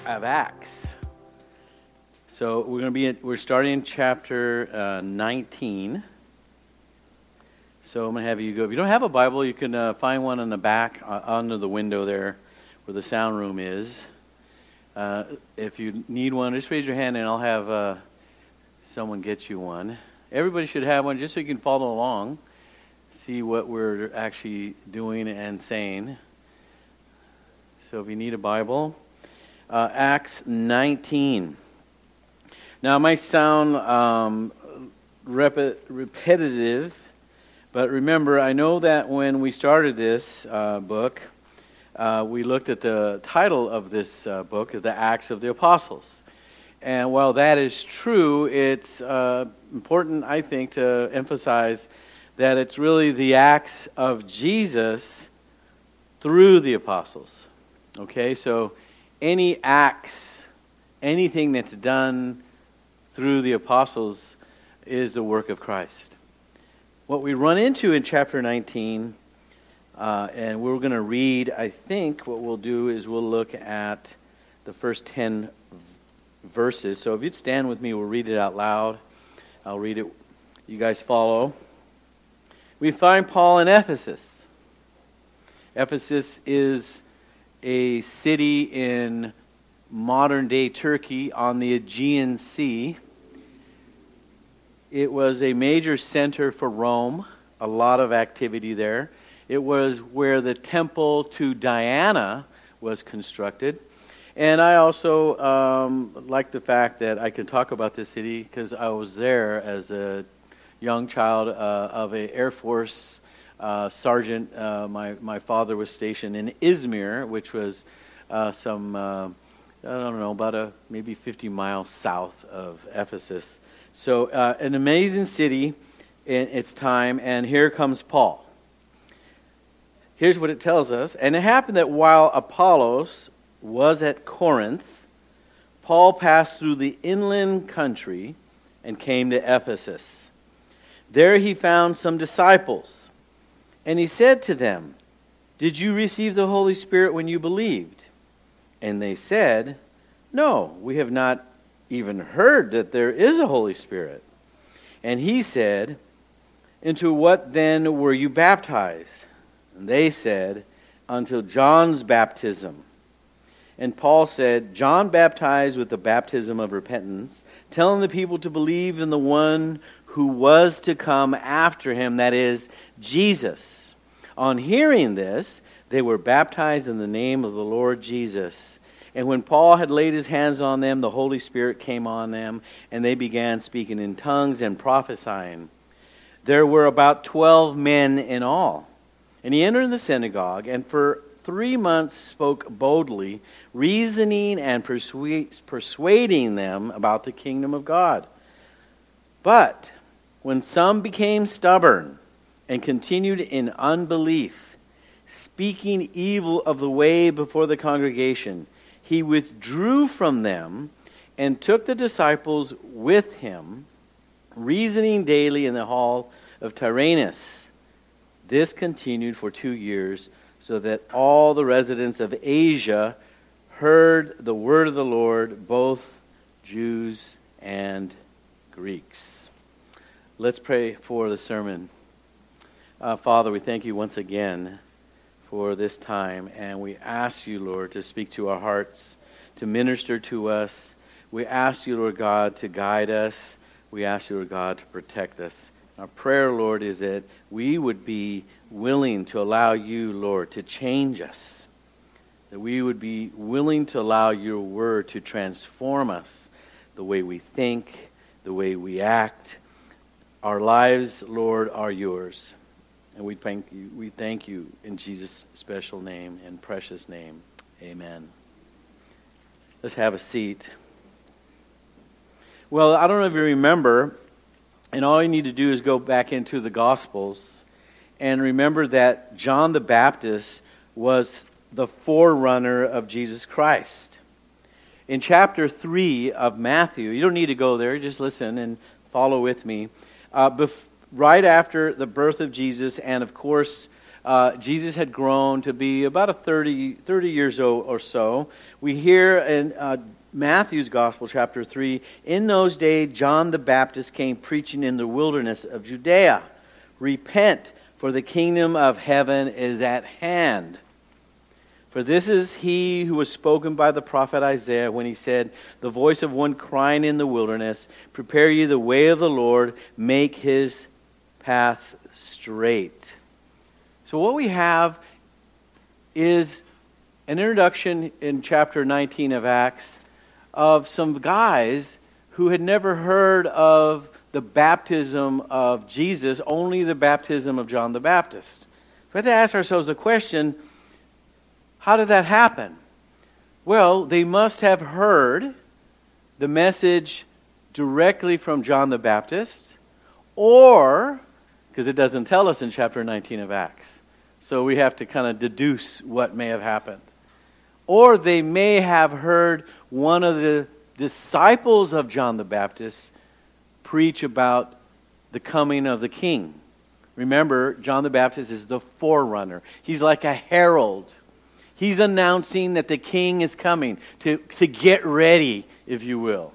of Acts. So we're starting in chapter 19. So I'm going to have you go. If you don't have a Bible, you can find one in the back under the window there where the sound room is. If you need one, just raise your hand and I'll have someone get you one. Everybody should have one just so you can follow along, see what we're actually doing and saying. So if you need a Bible, Acts 19. Now it might sound repetitive, but remember, I know that when we started this book, we looked at the title of this book, The Acts of the Apostles. And while that is true, it's important, I think, to emphasize that it's really the acts of Jesus through the apostles. Okay, so any acts, anything that's done through the apostles is the work of Christ. What we run into in chapter 19, and we're going to read, I think what we'll do is we'll look at the first 10 verses. So if you'd stand with me, we'll read it out loud. I'll read it. You guys follow. We find Paul in Ephesus. Ephesus is a city in modern-day Turkey on the Aegean Sea. It was a major center for Rome, a lot of activity there. It was where the temple to Diana was constructed. And I also like the fact that I can talk about this city because I was there as a young child of an Air Force sergeant. My father was stationed in Izmir, which was about maybe 50 miles south of Ephesus. So an amazing city in its time, and here comes Paul. Here's what it tells us. And it happened that while Apollos was at Corinth, Paul passed through the inland country and came to Ephesus. There he found some disciples, and he said to them, "Did you receive the Holy Spirit when you believed?" And they said, "No, we have not even heard that there is a Holy Spirit." And he said, "Into what then were you baptized?" And they said, "Unto John's baptism." And Paul said, "John baptized with the baptism of repentance, telling the people to believe in the one who was to come after him, that is, Jesus." On hearing this, they were baptized in the name of the Lord Jesus. And when Paul had laid his hands on them, the Holy Spirit came on them, and they began speaking in tongues and prophesying. There were about 12 men in all. And he entered the synagogue, and for 3 months spoke boldly, reasoning and persuading them about the kingdom of God. But when some became stubborn and continued in unbelief, speaking evil of the way before the congregation, he withdrew from them and took the disciples with him, reasoning daily in the hall of Tyrannus. This continued for 2 years, so that all the residents of Asia heard the word of the Lord, both Jews and Greeks. Let's pray for the sermon. Father, we thank you once again for this time, and we ask you, Lord, to speak to our hearts, to minister to us. We ask you, Lord God, to guide us. We ask you, Lord God, to protect us. Our prayer, Lord, is that we would be willing to allow you, Lord, to change us. That we would be willing to allow your word to transform us, the way we think, the way we act. Our lives, Lord, are yours. And we thank you in Jesus' special name and precious name. Amen. Let's have a seat. Well, I don't know if you remember, and all you need to do is go back into the Gospels and remember that John the Baptist was the forerunner of Jesus Christ. In chapter 3 of Matthew, you don't need to go there, just listen and follow with me. Right after the birth of Jesus, and of course, Jesus had grown to be about 30 years old or so. We hear in Matthew's Gospel, chapter 3, in those days John the Baptist came preaching in the wilderness of Judea. Repent, for the kingdom of heaven is at hand. For this is he who was spoken by the prophet Isaiah when he said, the voice of one crying in the wilderness, prepare ye the way of the Lord, make his path straight. So what we have is an introduction in chapter 19 of Acts of some guys who had never heard of the baptism of Jesus, only the baptism of John the Baptist. We have to ask ourselves a question, how did that happen? Well, they must have heard the message directly from John the Baptist, or, because it doesn't tell us in chapter 19 of Acts, so we have to kind of deduce what may have happened. Or they may have heard one of the disciples of John the Baptist preach about the coming of the king. Remember, John the Baptist is the forerunner. He's like a herald. He's announcing that the king is coming, to get ready, if you will.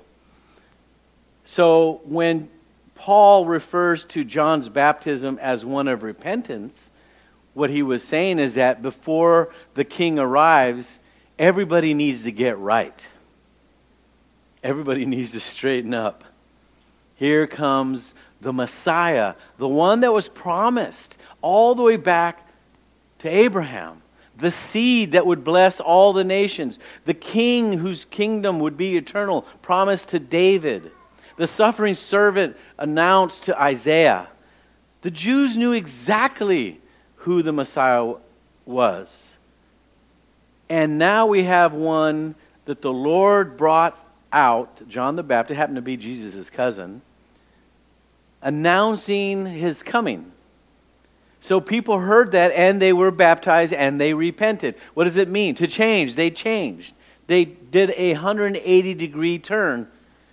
So when Paul refers to John's baptism as one of repentance, what he was saying is that before the king arrives, everybody needs to get right. Everybody needs to straighten up. Here comes the Messiah, the one that was promised all the way back to Abraham. The seed that would bless all the nations. The king whose kingdom would be eternal, promised to David. The suffering servant announced to Isaiah. The Jews knew exactly who the Messiah was. And now we have one that the Lord brought out, John the Baptist, happened to be Jesus' cousin, announcing his coming. So people heard that and they were baptized and they repented. What does it mean? To change. They changed. They did a 180-degree turn.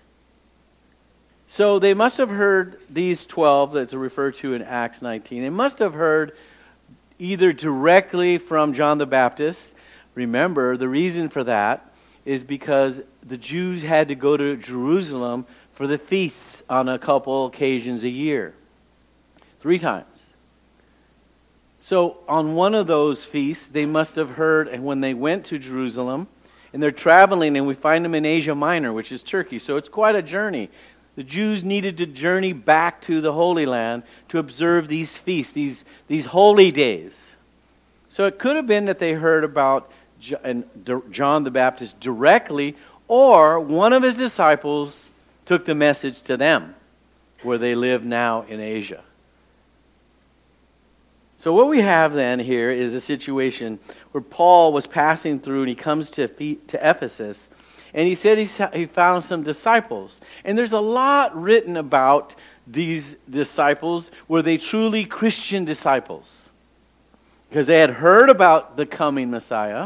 So they must have heard these 12 that's referred to in Acts 19. They must have heard either directly from John the Baptist. Remember, the reason for that is because the Jews had to go to Jerusalem for the feasts on a couple occasions a year. 3 times. So on one of those feasts, they must have heard, and when they went to Jerusalem, and they're traveling, and we find them in Asia Minor, which is Turkey, so it's quite a journey. The Jews needed to journey back to the Holy Land to observe these feasts, these holy days. So it could have been that they heard about John the Baptist directly, or one of his disciples took the message to them, where they live now in Asia. So what we have then here is a situation where Paul was passing through and he comes to Ephesus, and he said he found some disciples. And there's a lot written about these disciples. Were they truly Christian disciples? Because they had heard about the coming Messiah.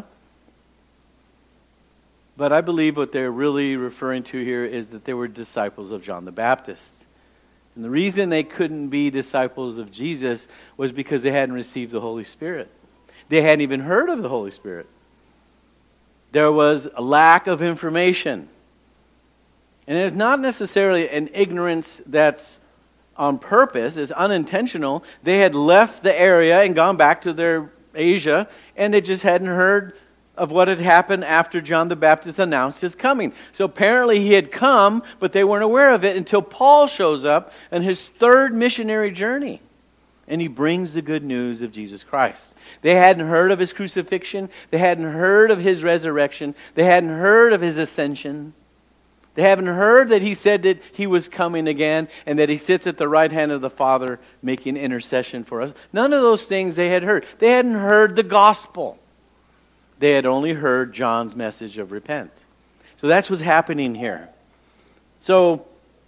But I believe what they're really referring to here is that they were disciples of John the Baptist. And the reason they couldn't be disciples of Jesus was because they hadn't received the Holy Spirit. They hadn't even heard of the Holy Spirit. There was a lack of information. And it's not necessarily an ignorance that's on purpose, it's unintentional. They had left the area and gone back to their Asia, and they just hadn't heard of what had happened after John the Baptist announced his coming. So apparently he had come, but they weren't aware of it until Paul shows up on his 3rd missionary journey. And he brings the good news of Jesus Christ. They hadn't heard of his crucifixion. They hadn't heard of his resurrection. They hadn't heard of his ascension. They haven't heard that he said that he was coming again and that he sits at the right hand of the Father making intercession for us. None of those things they had heard. They hadn't heard the gospel. They had only heard John's message of repent. So that's what's happening here. So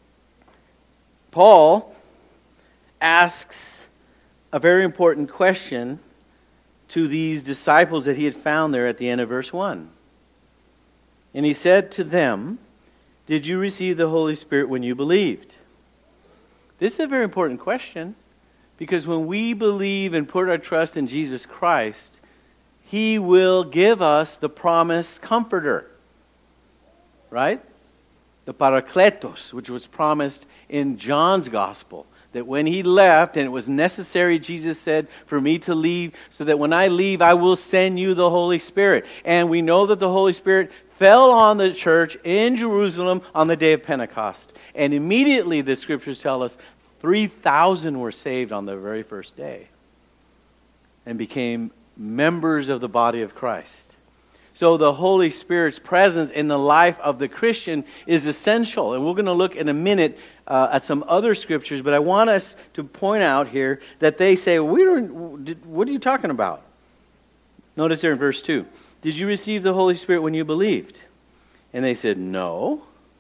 Paul asks a very important question to these disciples that he had found there at the end of verse 1. And he said to them, "Did you receive the Holy Spirit when you believed?" This is a very important question. Because when we believe and put our trust in Jesus Christ, He will give us the promised Comforter. Right? The Parakletos, which was promised in John's Gospel. That when He left, and it was necessary, Jesus said, for me to leave, so that when I leave, I will send you the Holy Spirit. And we know that the Holy Spirit fell on the church in Jerusalem on the day of Pentecost. And immediately, the Scriptures tell us, 3,000 were saved on the very first day. And became members of the body of Christ. So the Holy Spirit's presence in the life of the Christian is essential. And we're going to look in a minute at some other scriptures, but I want us to point out here that they say, what are you talking about? Notice there in verse 2. Did you receive the Holy Spirit when you believed? And they said, no.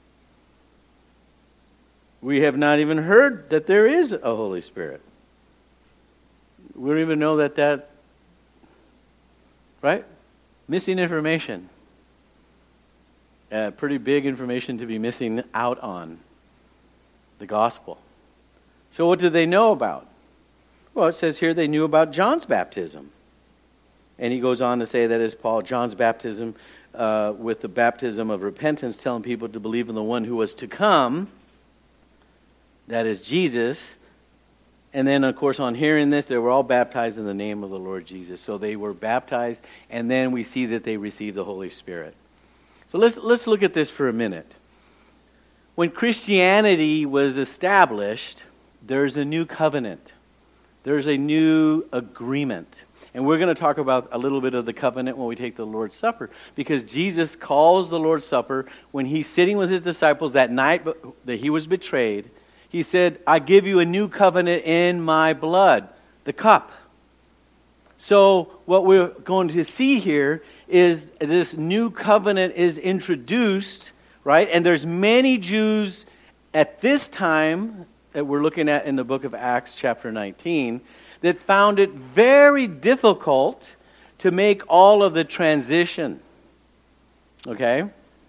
We have not even heard that there is a Holy Spirit. We don't even know that, right? Missing information. Pretty big information to be missing out on. The gospel. So what did they know about? Well, it says here they knew about John's baptism. And he goes on to say that as Paul, John's baptism with the baptism of repentance, telling people to believe in the one who was to come, that is Jesus. And then, of course, on hearing this, they were all baptized in the name of the Lord Jesus. So they were baptized, and then we see that they received the Holy Spirit. So let's look at this for a minute. When Christianity was established, there's a new covenant. There's a new agreement. And we're going to talk about a little bit of the covenant when we take the Lord's Supper. Because Jesus calls the Lord's Supper when He's sitting with His disciples that night that He was betrayed. He said, I give you a new covenant in my blood, the cup. So what we're going to see here is this new covenant is introduced, right? And there's many Jews at this time that we're looking at in the book of Acts chapter 19 that found it very difficult to make all of the transition. Okay?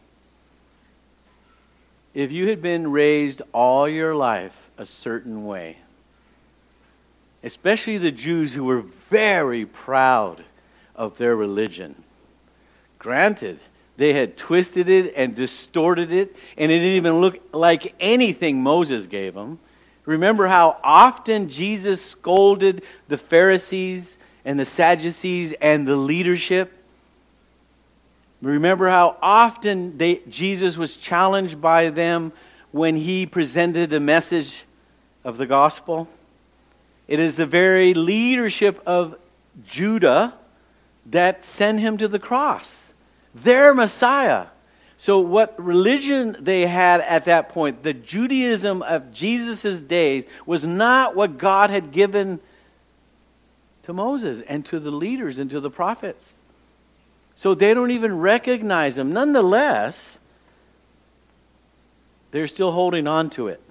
If you had been raised all your life a certain way, especially the Jews who were very proud of their religion, granted, they had twisted it and distorted it, and it didn't even look like anything Moses gave them. Remember how often Jesus scolded the Pharisees and the Sadducees and the leadership? Remember how often Jesus was challenged by them when He presented the message of the gospel? It is the very leadership of Judah that sent Him to the cross. Their Messiah. So what religion they had at that point, the Judaism of Jesus' days, was not what God had given to Moses and to the leaders and to the prophets. So they don't even recognize Him. Nonetheless, they're still holding on to it.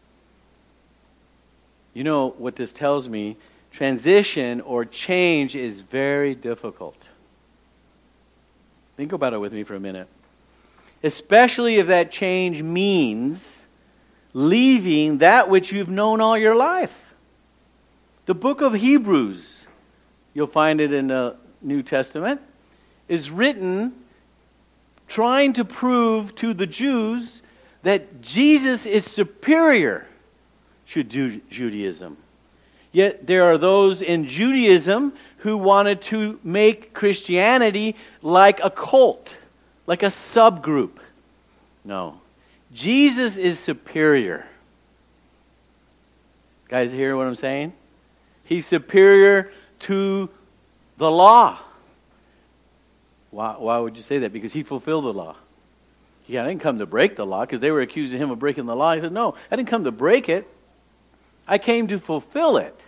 You know what this tells me? Transition or change is very difficult. Think about it with me for a minute. Especially if that change means leaving that which you've known all your life. The book of Hebrews, you'll find it in the New Testament, is written trying to prove to the Jews that Jesus is superior to Judaism. Yet there are those in Judaism who wanted to make Christianity like a cult, like a subgroup. No. Jesus is superior. Guys, hear what I'm saying? He's superior to the law. Why would you say that? Because He fulfilled the law. I didn't come to break the law, because they were accusing Him of breaking the law. He said, no, I didn't come to break it. I came to fulfill it.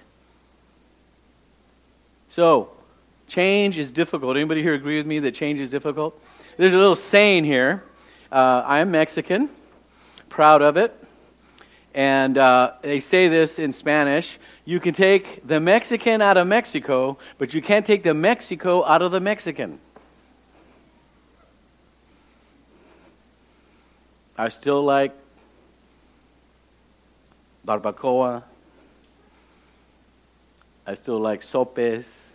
So, change is difficult. Anybody here agree with me that change is difficult? There's a little saying here. I am Mexican, proud of it. And they say this in Spanish: you can take the Mexican out of Mexico, but you can't take the Mexico out of the Mexican. I still like barbacoa, I still like sopes,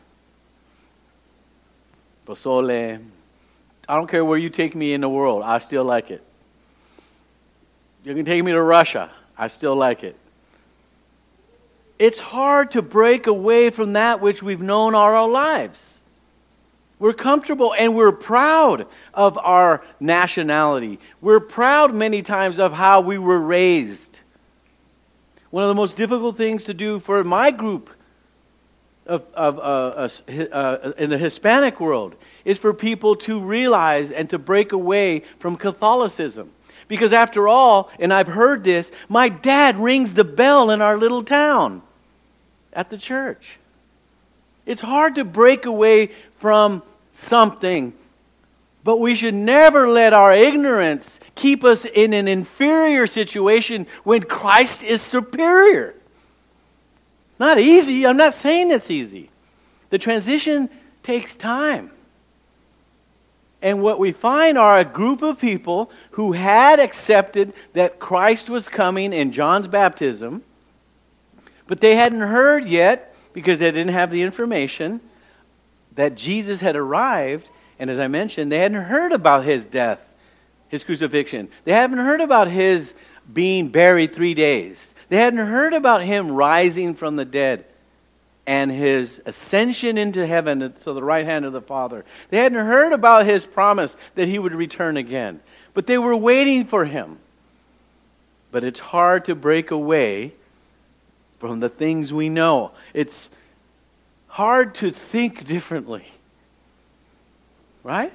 pozole. I don't care where you take me in the world. I still like it. You can take me to Russia. I still like it. It's hard to break away from that which we've known all our lives. We're comfortable and we're proud of our nationality. We're proud many times of how we were raised. One of the most difficult things to do for my group in the Hispanic world is for people to realize and to break away from Catholicism. Because after all, and I've heard this, my dad rings the bell in our little town at the church. It's hard to break away from something, but we should never let our ignorance keep us in an inferior situation when Christ is superior. Not easy. I'm not saying it's easy. The transition takes time. And what we find are a group of people who had accepted that Christ was coming in John's baptism, but they hadn't heard yet, because they didn't have the information, that Jesus had arrived. And as I mentioned, they hadn't heard about his death, his crucifixion. They haven't heard about his being buried 3 days. They hadn't heard about him rising from the dead and his ascension into heaven to the right hand of the Father. They hadn't heard about his promise that he would return again. But they were waiting for him. But it's hard to break away from the things we know. It's hard to think differently. Right?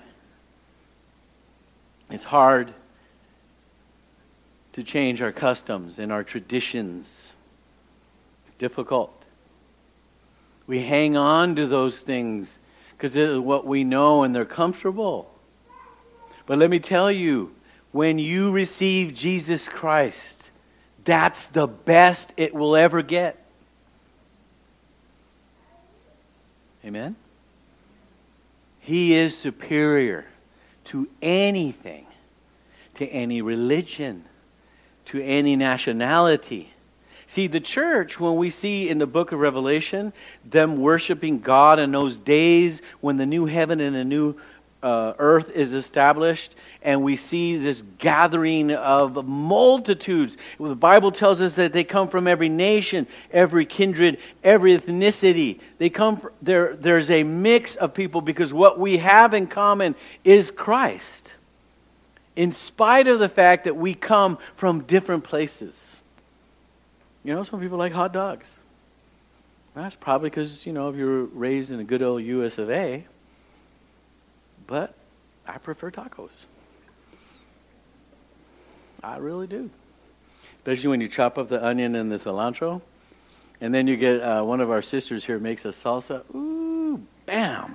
It's hard to change our customs and our traditions. It's difficult. We hang on to those things because it's what we know and they're comfortable. But let me tell you, when you receive Jesus Christ, that's the best it will ever get. Amen? He is superior to anything, to any religion, to any nationality. See, the church, when we see in the book of Revelation, them worshiping God in those days when the new heaven and the new earth is established, and we see this gathering of multitudes. The Bible tells us that they come from every nation, every kindred, every ethnicity. They come there's a mix of people because what we have in common is Christ. In spite of the fact that we come from different places. You know, some people like hot dogs. That's probably because, you know, if you were raised in a good old US of A. But I prefer tacos. I really do. Especially when you chop up the onion and the cilantro. And then you get one of our sisters here makes a salsa. Ooh, bam.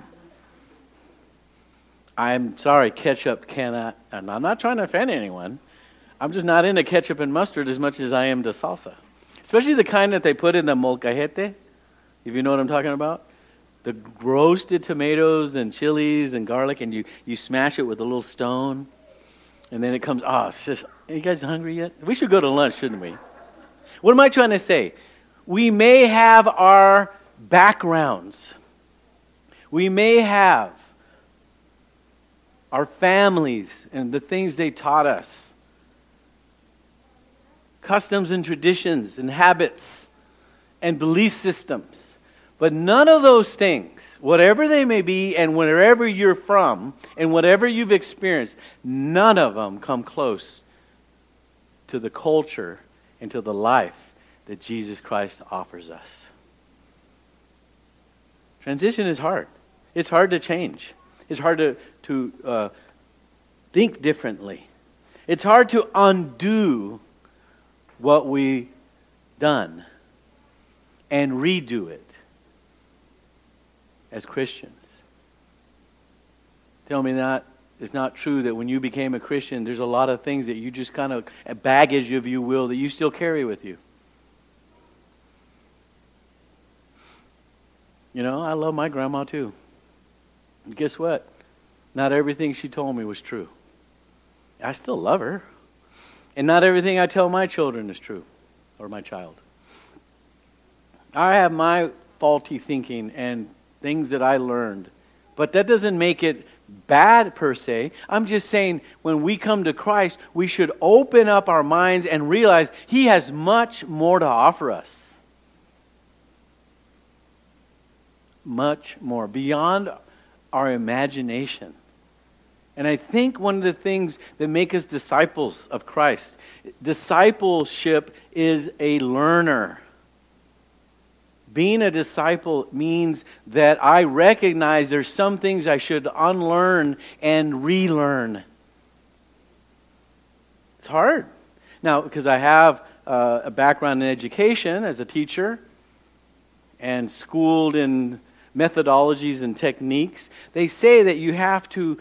I'm sorry, ketchup cannot. And I'm not trying to offend anyone. I'm just not into ketchup and mustard as much as I am to salsa. Especially the kind that they put in the molcajete, if you know what I'm talking about. The roasted tomatoes and chilies and garlic, and you smash it with a little stone. And then it comes, it's just, are you guys hungry yet? We should go to lunch, shouldn't we? What am I trying to say? We may have our backgrounds. We may have our families and the things they taught us. Customs and traditions and habits and belief systems. But none of those things, whatever they may be and wherever you're from and whatever you've experienced, none of them come close to the culture and to the life that Jesus Christ offers us. Transition is hard. It's hard to change. It's hard to think differently. It's hard to undo what we've done and redo it as Christians. Tell me that it's not true that when you became a Christian, there's a lot of things that you just kind of, a baggage, if you will, that you still carry with you. You know, I love my grandma too. And guess what? Not everything she told me was true. I still love her. And not everything I tell my children is true, or my child. I have my faulty thinking and things that I learned. But that doesn't make it bad per se. I'm just saying when we come to Christ, we should open up our minds and realize He has much more to offer us. Much more, beyond our imagination. And I think one of the things that make us disciples of Christ, discipleship is a learner. Being a disciple means that I recognize there's some things I should unlearn and relearn. It's hard. Now, because I have a background in education as a teacher and schooled in methodologies and techniques, they say that you have to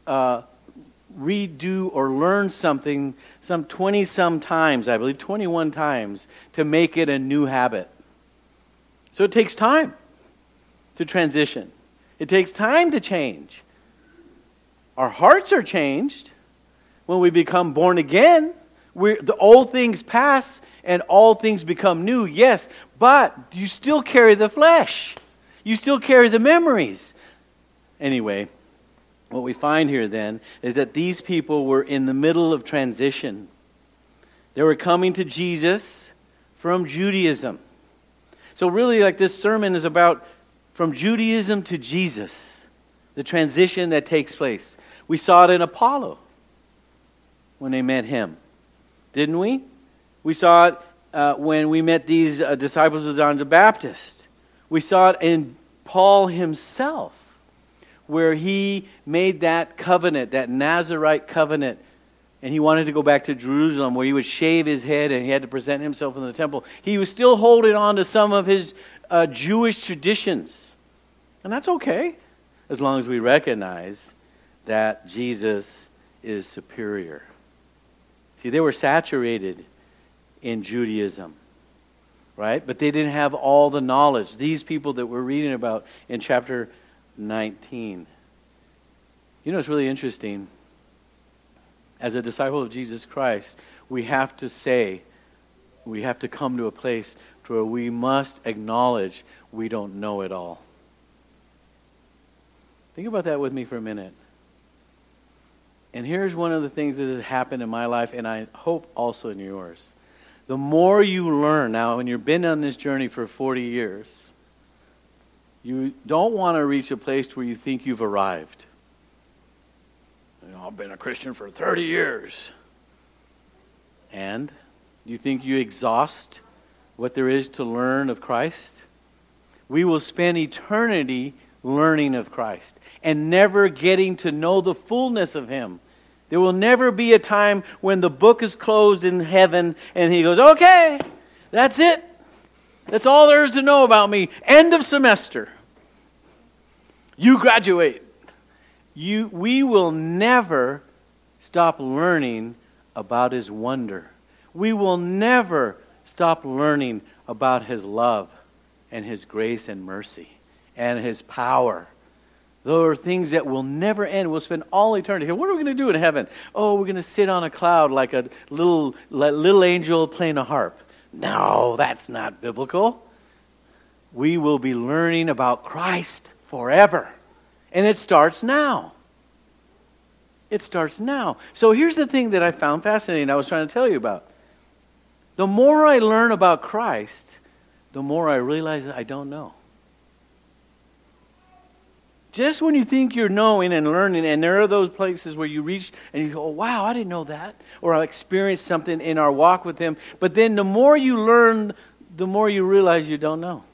redo or learn something some 20-some times, I believe 21 times, to make it a new habit. So it takes time to transition. It takes time to change. Our hearts are changed when we become born again. The old things pass and all things become new, yes, but you still carry the flesh. You still carry the memories. Anyway, what we find here then is that these people were in the middle of transition. They were coming to Jesus from Judaism. So really, like, this sermon is about from Judaism to Jesus, the transition that takes place. We saw it in Apollo when they met him, didn't we? We saw it when we met these disciples of John the Baptist. We saw it in Paul himself, where he made that covenant, that Nazirite covenant, and he wanted to go back to Jerusalem where he would shave his head and he had to present himself in the temple. He was still holding on to some of his Jewish traditions. And that's okay, as long as we recognize that Jesus is superior. See, they were saturated in Judaism, right? But they didn't have all the knowledge. These people that we're reading about in chapter 19. You know, it's really interesting. As a disciple of Jesus Christ, we have to come to a place where we must acknowledge we don't know it all. Think about that with me for a minute. And here's one of the things that has happened in my life, and I hope also in yours. The more you learn, now when you've been on this journey for 40 years, you don't want to reach a place where you think you've arrived. I've been a Christian for 30 years. And you think you exhaust what there is to learn of Christ? We will spend eternity learning of Christ and never getting to know the fullness of Him. There will never be a time when the book is closed in heaven and He goes, okay, that's it. That's all there is to know about me. End of semester. You graduate. We will never stop learning about His wonder. We will never stop learning about His love and His grace and mercy and His power. Those are things that will never end. We'll spend all eternity here. What are we going to do in heaven? Oh, we're going to sit on a cloud like a little angel playing a harp. No, that's not biblical. We will be learning about Christ forever. And it starts now. It starts now. So here's the thing that I found fascinating I was trying to tell you about. The more I learn about Christ, the more I realize that I don't know. Just when you think you're knowing and learning, and there are those places where you reach and you go, oh, wow, I didn't know that. Or I experienced something in our walk with Him. But then the more you learn, the more you realize you don't know.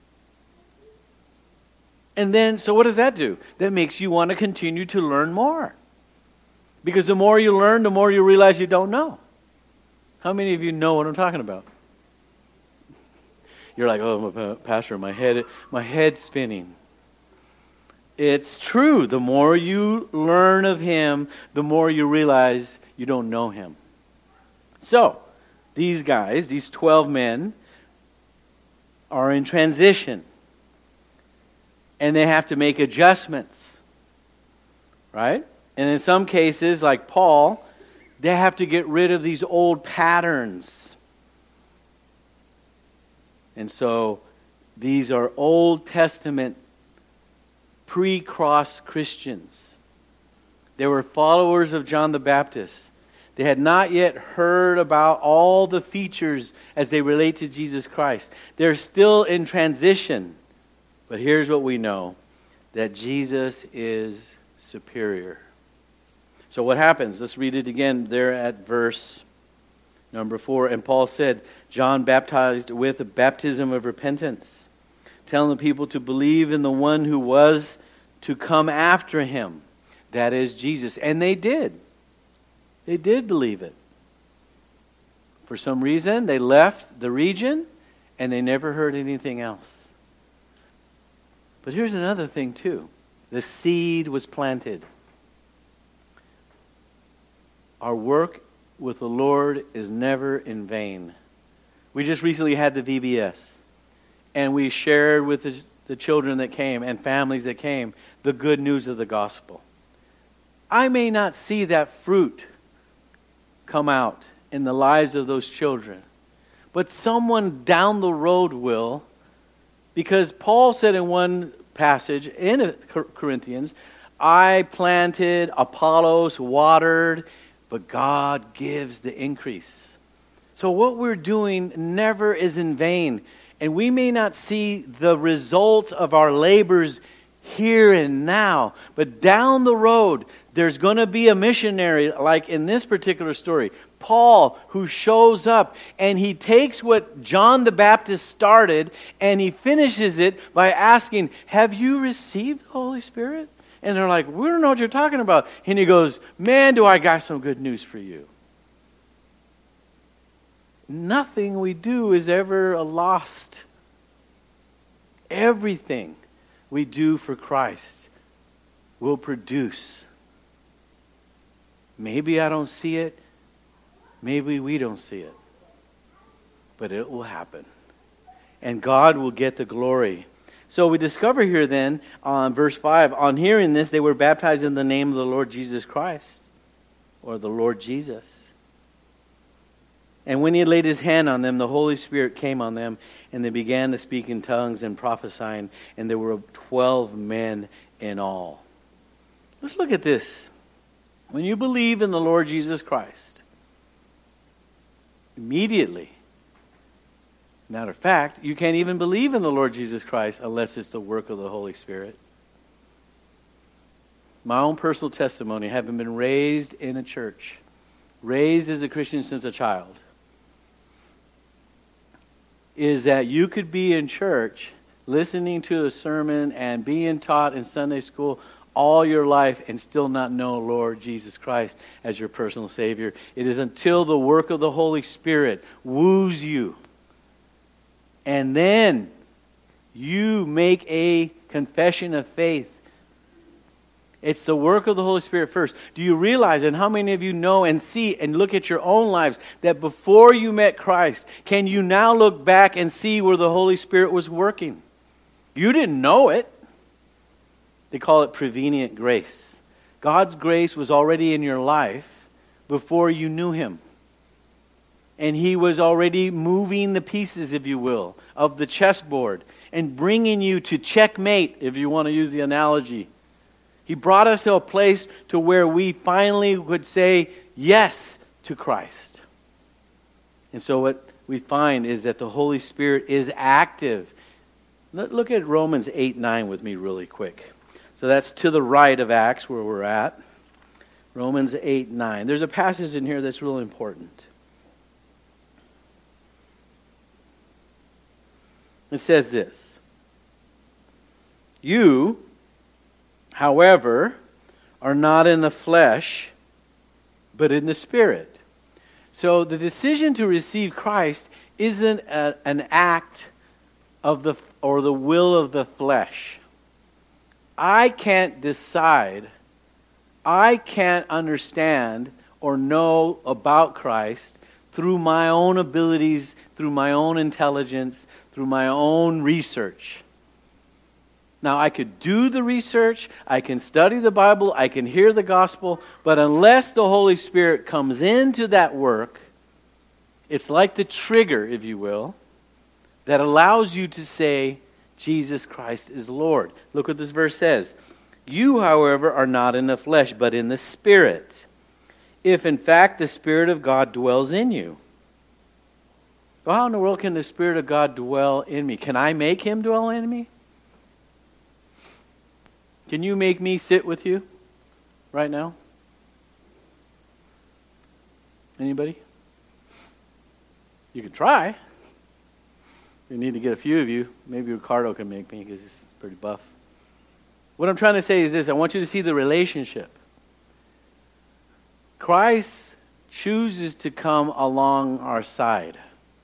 And then, so what does that do? That makes you want to continue to learn more. Because the more you learn, the more you realize you don't know. How many of you know what I'm talking about? You're like, oh, Pastor, my head's spinning. It's true. The more you learn of Him, the more you realize you don't know Him. So, these guys, these 12 men, are in transition. And they have to make adjustments. Right? And in some cases, like Paul, they have to get rid of these old patterns. And so These are Old Testament pre-cross Christians. They were followers of John the Baptist. They had not yet heard about all the features as they relate to Jesus Christ. They're still in transition. But here's what we know, that Jesus is superior. So what happens? Let's read it again there at verse number 4. And Paul said, John baptized with a baptism of repentance, telling the people to believe in the one who was to come after him. That is Jesus. And they did. They did believe it. For some reason, they left the region and they never heard anything else. But here's another thing too. The seed was planted. Our work with the Lord is never in vain. We just recently had the VBS, and we shared with the children that came and families that came the good news of the gospel. I may not see that fruit come out in the lives of those children, but someone down the road will, because Paul said in one passage in Corinthians, I planted, Apollos watered, but God gives the increase. So what we're doing never is in vain. And we may not see the result of our labors here and now, but down the road, there's going to be a missionary, like in this particular story, Paul, who shows up and he takes what John the Baptist started and he finishes it by asking, have you received the Holy Spirit? And they're like, we don't know what you're talking about. And he goes, man, do I got some good news for you. Nothing we do is ever a lost. Everything we do for Christ will produce. Maybe I don't see it. Maybe we don't see it. But it will happen. And God will get the glory. So we discover here then, on verse 5, on hearing this, they were baptized in the name of the Lord Jesus Christ, or the Lord Jesus. And when he had laid his hand on them, the Holy Spirit came on them, and they began to speak in tongues and prophesying, and there were 12 men in all. Let's look at this. When you believe in the Lord Jesus Christ, immediately, matter of fact, you can't even believe in the Lord Jesus Christ unless it's the work of the Holy Spirit. My own personal testimony, having been raised in a church, raised as a Christian since a child, is that you could be in church listening to a sermon and being taught in Sunday school all your life and still not know Lord Jesus Christ as your personal Savior. It is until the work of the Holy Spirit woos you, and then you make a confession of faith. It's the work of the Holy Spirit first. Do you realize, and how many of you know and see and look at your own lives, that before you met Christ, can you now look back and see where the Holy Spirit was working? You didn't know it. They call it prevenient grace. God's grace was already in your life before you knew Him. And He was already moving the pieces, if you will, of the chessboard and bringing you to checkmate, if you want to use the analogy. He brought us to a place to where we finally would say yes to Christ. And so what we find is that the Holy Spirit is active. Look at Romans 8:9 with me really quick. So that's to the right of Acts where we're at. Romans 8:9. There's a passage in here that's really important. It says this. You, however, are not in the flesh, but in the Spirit. So the decision to receive Christ isn't an act of the will of the flesh. I can't decide, I can't understand or know about Christ through my own abilities, through my own intelligence, through my own research. Now, I could do the research, I can study the Bible, I can hear the gospel, but unless the Holy Spirit comes into that work, it's like the trigger, if you will, that allows you to say, Jesus Christ is Lord. Look what this verse says. You, however, are not in the flesh, but in the Spirit, if in fact the Spirit of God dwells in you. Well, how in the world can the Spirit of God dwell in me? Can I make Him dwell in me? Can you make me sit with you right now? Anybody? You could try. We need to get a few of you. Maybe Ricardo can make me because he's pretty buff. What I'm trying to say is this. I want you to see the relationship. Christ chooses to come along our side.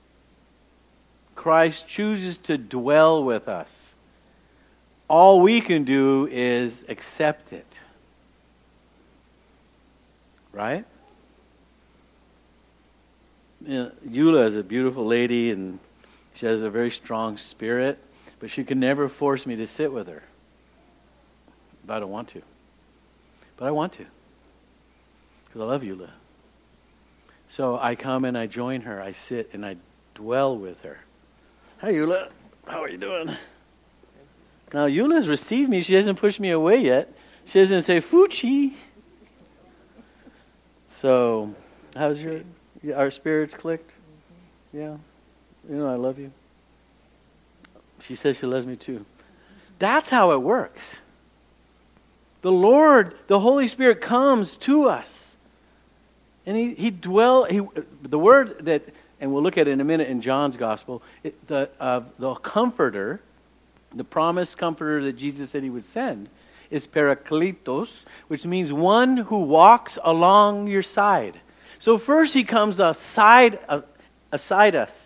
Christ chooses to dwell with us. All we can do is accept it. Right? You know, Eula is a beautiful lady and she has a very strong spirit, but she can never force me to sit with her. But I don't want to. But I want to. Because I love Eula. So I come and I join her. I sit and I dwell with her. Hi, Eula. How are you doing? Now, Eula's received me. She hasn't pushed me away yet. She doesn't say, Fuchi. So, how's our spirits clicked? Yeah. You know, I love you. She says she loves me too. That's how it works. The Lord, the Holy Spirit comes to us. And He the word that, and we'll look at it in a minute in John's Gospel, the Comforter, the promised Comforter that Jesus said He would send, is Parakletos, which means one who walks along your side. So first He comes aside us.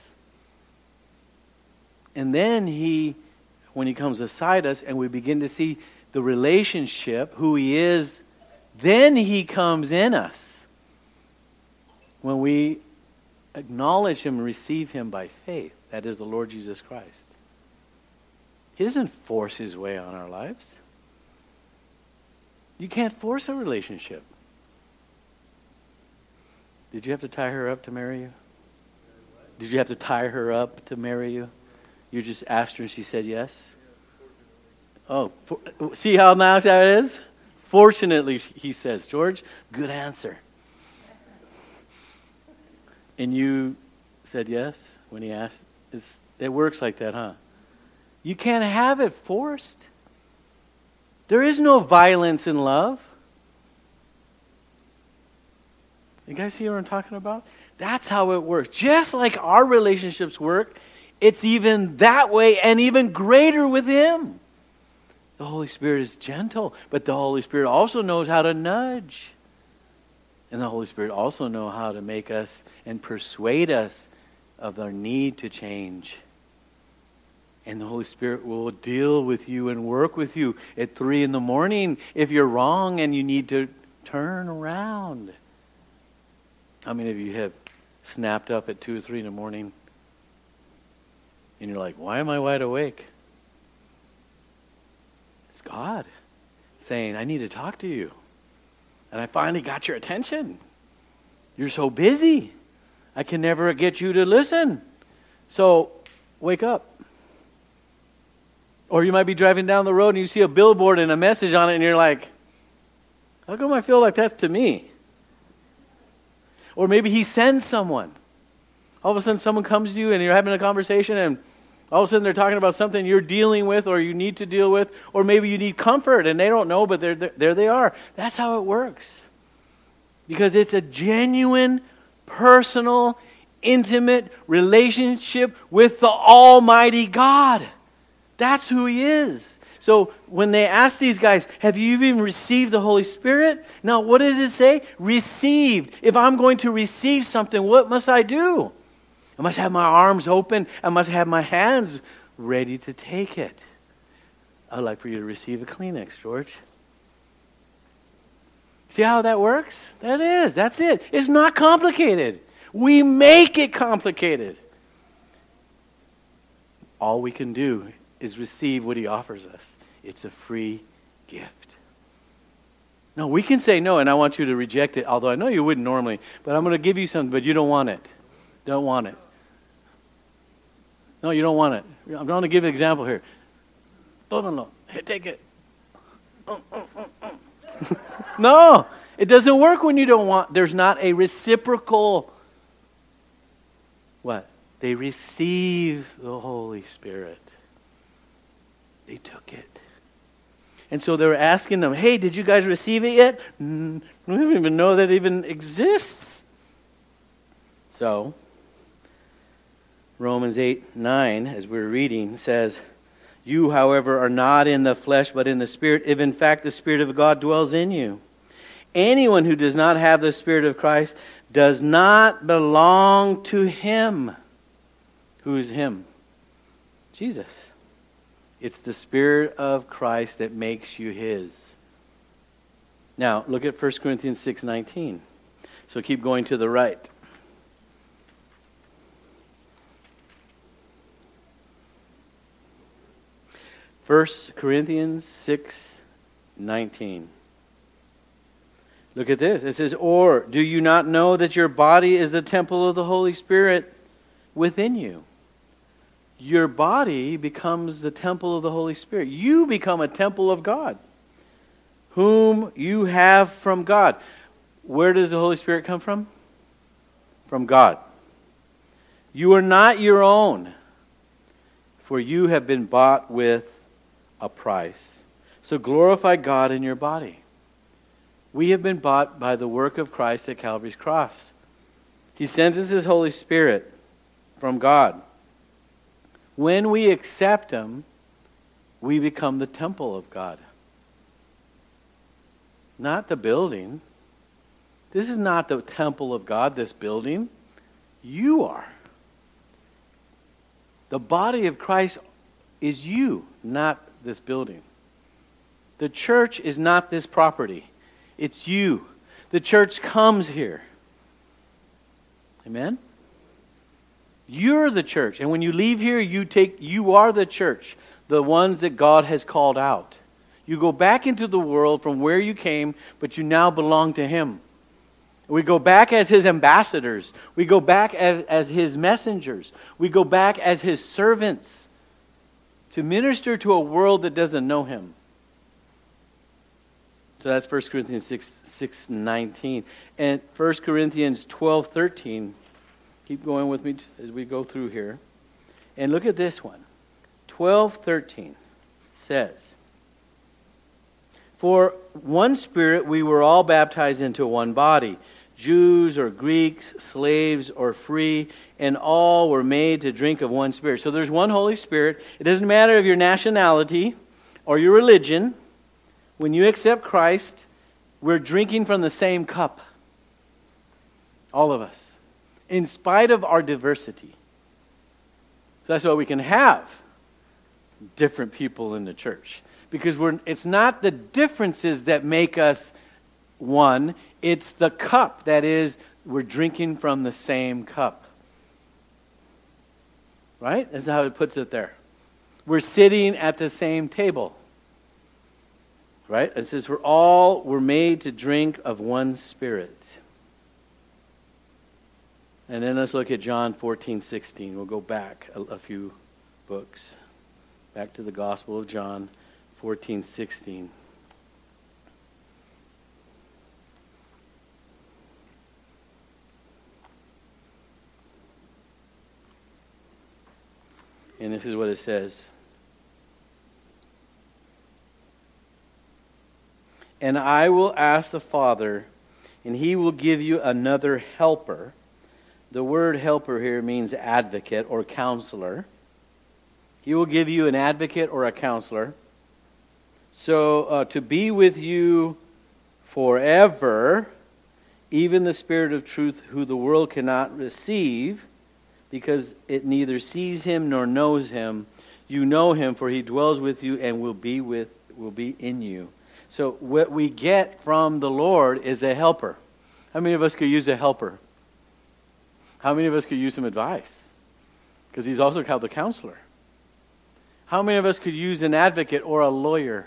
And then when He comes aside us and we begin to see the relationship, who He is, then He comes in us. When we acknowledge Him and receive Him by faith, that is the Lord Jesus Christ. He doesn't force His way on our lives. You can't force a relationship. Did you have to tie her up to marry you? Did you have to tie her up to marry you? You just asked her and she said yes? Oh, see how nice that is? Fortunately, he says. George, good answer. And you said yes when he asked? It works like that, huh? You can't have it forced. There is no violence in love. You guys see what I'm talking about? That's how it works. Just like our relationships work, it's even that way and even greater with Him. The Holy Spirit is gentle, but the Holy Spirit also knows how to nudge. And the Holy Spirit also knows how to make us and persuade us of our need to change. And the Holy Spirit will deal with you and work with you at 3 a.m. if you're wrong and you need to turn around. How many of you have snapped up at 2 or 3 a.m. and you're like, why am I wide awake? It's God saying, I need to talk to you. And I finally got your attention. You're so busy. I can never get you to listen. So, wake up. Or you might be driving down the road and you see a billboard and a message on it and you're like, how come I feel like that's to me? Or maybe He sends someone. All of a sudden someone comes to you and you're having a conversation and all of a sudden they're talking about something you're dealing with or you need to deal with, or maybe you need comfort and they don't know, but there they are. That's how it works. Because it's a genuine, personal, intimate relationship with the Almighty God. That's who He is. So when they ask these guys, have you even received the Holy Spirit? Now, what does it say? Received. If I'm going to receive something, what must I do? I must have my arms open. I must have my hands ready to take it. I'd like for you to receive a Kleenex, George. See how that works? That's it. It's not complicated. We make it complicated. All we can do is receive what He offers us. It's a free gift. No, we can say no, and I want you to reject it, although I know you wouldn't normally, but I'm going to give you something, but you don't want it. Don't want it. No, you don't want it. I'm going to give an example here. Tómalo. Hey, take it. No, it doesn't work when you don't want. There's not a reciprocal. What? They receive the Holy Spirit. They took it. And so they were asking them, hey, did you guys receive it yet? We don't even know that it even exists. So, Romans 8:9, as we're reading, says, you, however, are not in the flesh, but in the Spirit, if in fact the Spirit of God dwells in you. Anyone who does not have the Spirit of Christ does not belong to Him. Who is Him? Jesus. It's the Spirit of Christ that makes you His. Now, look at 1 Corinthians 6:19. So keep going to the right. 1 Corinthians 6:19. Look at this. It says, or do you not know that your body is the temple of the Holy Spirit within you? Your body becomes the temple of the Holy Spirit. You become a temple of God, whom you have from God. Where does the Holy Spirit come from? From God. You are not your own, for you have been bought with a price. So glorify God in your body. We have been bought by the work of Christ at Calvary's cross. He sends us His Holy Spirit from God. When we accept Him, we become the temple of God. Not the building. This is not the temple of God, this building. You are. The body of Christ is you, not this building. The church is not this property. It's you. The church comes here. Amen? You're the church. And when you leave here, you are the church. The ones that God has called out. You go back into the world from where you came, but you now belong to Him. We go back as His ambassadors. We go back as His messengers. We go back as His servants to minister to a world that doesn't know Him. So that's 1 Corinthians 6:19. And 1 Corinthians 12:13. Keep going with me as we go through here. And look at this one. 12:13 says, for one Spirit we were all baptized into one body, Jews or Greeks, slaves or free, and all were made to drink of one Spirit. So there's one Holy Spirit. It doesn't matter of your nationality or your religion. When you accept Christ, we're drinking from the same cup. All of us. In spite of our diversity. So that's why we can have different people in the church. Because it's not the differences that make us one. It's the cup. That is, we're drinking from the same cup. Right? That's how it puts it there. We're sitting at the same table. Right? It says we're made to drink of one Spirit. And then let's look at John 14:16. We'll go back a few books. Back to the Gospel of John 14:16. And this is what it says. And I will ask the Father, and He will give you another helper. The word helper here means advocate or counselor. He will give you an advocate or a counselor. So to be with you forever, even the Spirit of truth, who the world cannot receive, because it neither sees Him nor knows Him. You know Him, for He dwells with you and will be in you. So what we get from the Lord is a helper. How many of us could use a helper? How many of us could use some advice? Because He's also called the counselor. How many of us could use an advocate or a lawyer?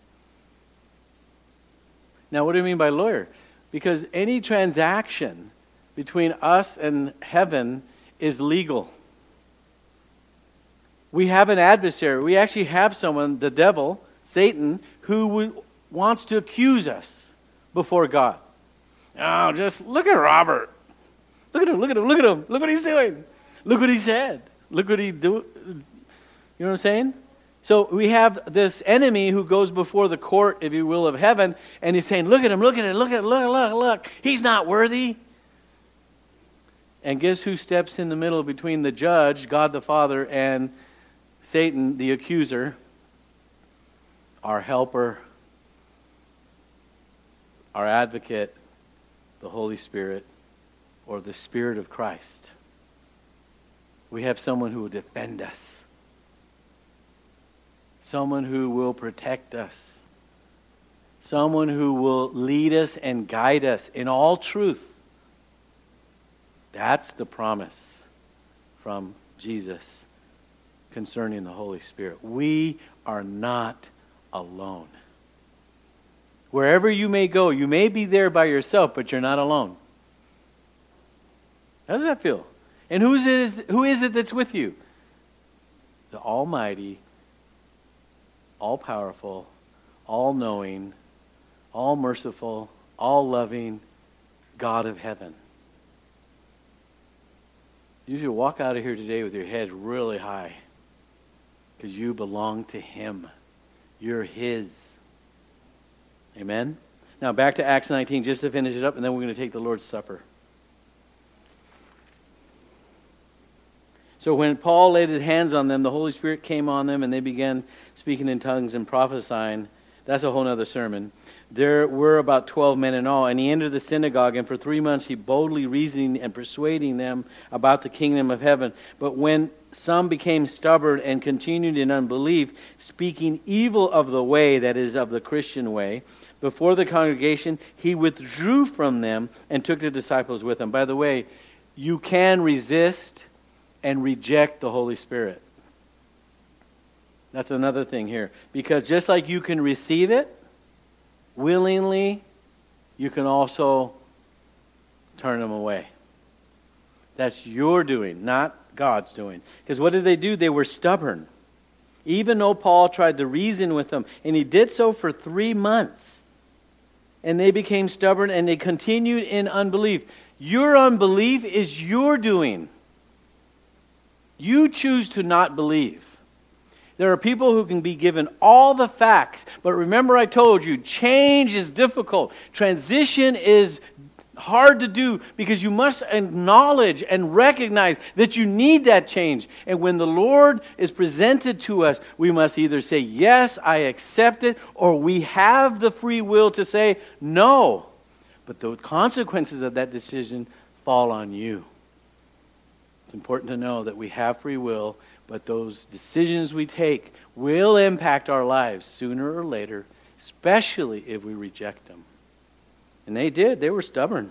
Now, what do you mean by lawyer? Because any transaction between us and heaven is legal. We have an adversary. We actually have someone, the devil, Satan, who wants to accuse us before God. Oh, just look at Robert. Look at him, look at him, look at him. Look what he's doing. Look what he said. Look what he do. You know what I'm saying? So we have this enemy who goes before the court, if you will, of heaven, and he's saying, look at him, look at it, look at it, look. He's not worthy. And guess who steps in the middle between the judge, God the Father, and Satan, the accuser? Our helper, our advocate, the Holy Spirit, or the Spirit of Christ. We have someone who will defend us. Someone who will protect us. Someone who will lead us and guide us in all truth. That's the promise from Jesus concerning the Holy Spirit. We are not alone. Wherever you may go, you may be there by yourself, but you're not alone. How does that feel? And who is it that's with you? The Almighty, all-powerful, all-knowing, all-merciful, all-loving God of heaven. You should walk out of here today with your head really high because you belong to Him. You're His. Amen? Now back to Acts 19 just to finish it up, and then we're going to take the Lord's Supper. So when Paul laid his hands on them, the Holy Spirit came on them, and they began speaking in tongues and prophesying. That's a whole other sermon. There were about 12 men in all, and he entered the synagogue, and for 3 months he boldly reasoning and persuading them about the kingdom of heaven. But when some became stubborn and continued in unbelief, speaking evil of the way, that is, of the Christian way, before the congregation, he withdrew from them and took the disciples with him. By the way, you can resist and reject the Holy Spirit. That's another thing here. Because just like you can receive it willingly, you can also turn them away. That's your doing, not God's doing. Because what did they do? They were stubborn. Even though Paul tried to reason with them, and he did so for 3 months. And they became stubborn and they continued in unbelief. Your unbelief is your doing. You choose to not believe. There are people who can be given all the facts, but remember I told you, change is difficult. Transition is hard to do because you must acknowledge and recognize that you need that change. And when the Lord is presented to us, we must either say, yes, I accept it, or we have the free will to say, no. But the consequences of that decision fall on you. It's important to know that we have free will, but those decisions we take will impact our lives sooner or later, especially if we reject them. And they did. They were stubborn.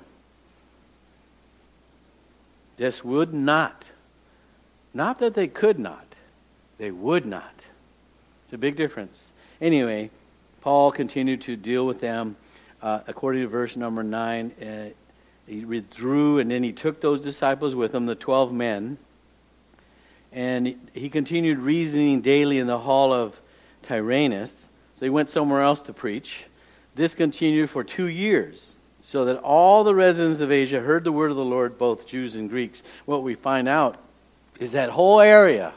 Just would not. Not that they could not. They would not. It's a big difference. Anyway, Paul continued to deal with them. According to verse number 9, he withdrew, and then he took those disciples with him, the 12 men. And he continued reasoning daily in the hall of Tyrannus. So he went somewhere else to preach. This continued for 2 years, so that all the residents of Asia heard the word of the Lord, both Jews and Greeks. What we find out is that whole area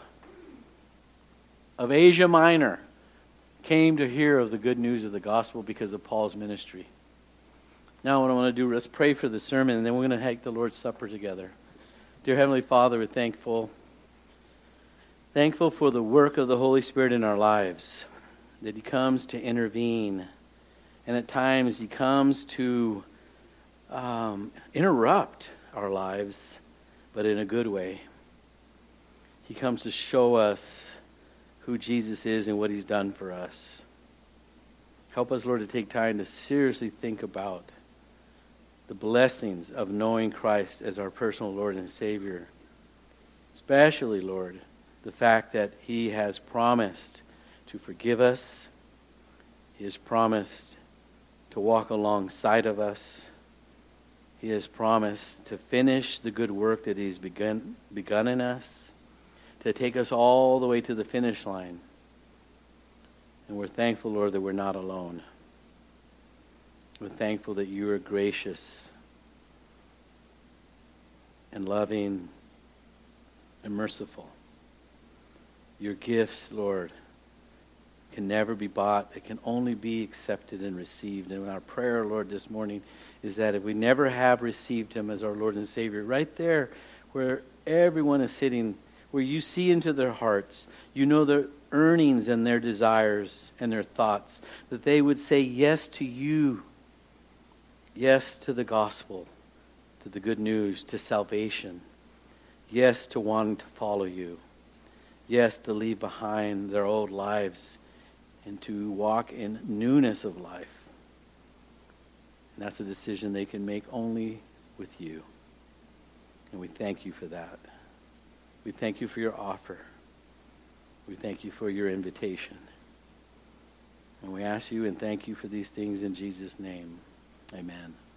of Asia Minor came to hear of the good news of the gospel because of Paul's ministry. Now what I want to do, let's pray for the sermon, and then we're going to take the Lord's Supper together. Dear Heavenly Father, we're thankful for the work of the Holy Spirit in our lives, that He comes to intervene. And at times He comes to interrupt our lives, but in a good way. He comes to show us who Jesus is and what He's done for us. Help us, Lord, to take time to seriously think about the blessings of knowing Christ as our personal Lord and Savior. Especially, Lord, the fact that He has promised to forgive us. He has promised to walk alongside of us. He has promised to finish the good work that He's begun in us, to take us all the way to the finish line. And we're thankful, Lord, that we're not alone. We're thankful that you are gracious and loving and merciful. Your gifts, Lord, can never be bought. It can only be accepted and received. And our prayer, Lord, this morning is that if we never have received him as our Lord and Savior, right there where everyone is sitting, where you see into their hearts, you know their earnings and their desires and their thoughts, that they would say yes to you, yes to the gospel, to the good news, to salvation, yes to wanting to follow you, yes to leave behind their old lives and to walk in newness of life. And that's a decision they can make only with you. And we thank you for that. We thank you for your offer. We thank you for your invitation. And we ask you and thank you for these things in Jesus' name. Amen.